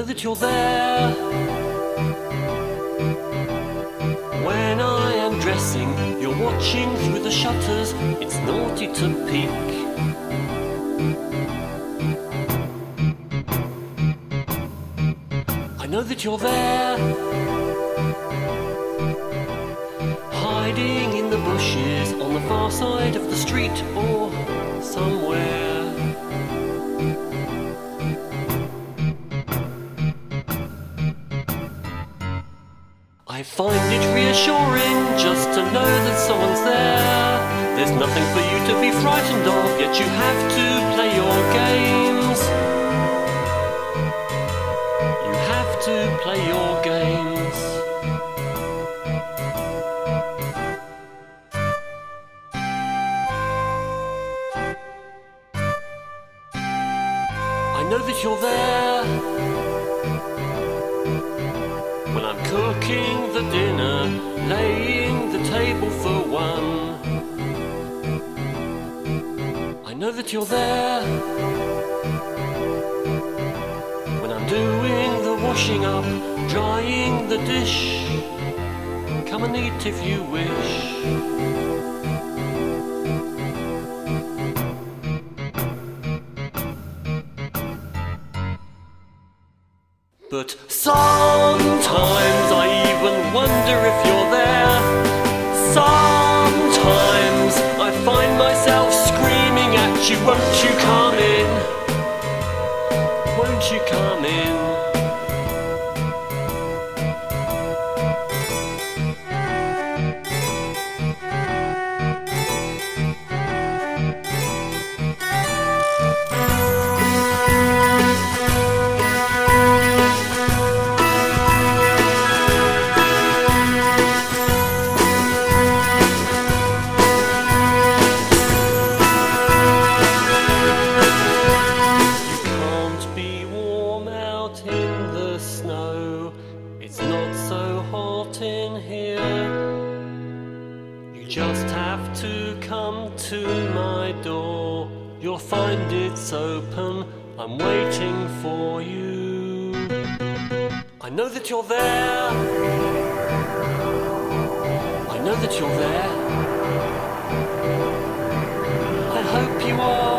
that you're there. When I am dressing, you're watching through the shutters. It's naughty to peek. I know that you're there, hiding in the bushes on the far side of the street or somewhere. I find it reassuring just to know that someone's there. There's nothing for you to be frightened of, yet you have to play your games. You have to play your games. I know that you're there when I'm cooking the dinner, laying the table for one. I know that you're there when I'm doing the washing up, drying the dish. Come and eat if you wish. But sometimes I even wonder if you're there. Sometimes I find myself screaming at you, won't you come in? Won't you come in? It's not so hot in here. You just have to come to my door. You'll find it's open. I'm waiting for you. I know that you're there. I know that you're there. I hope you are.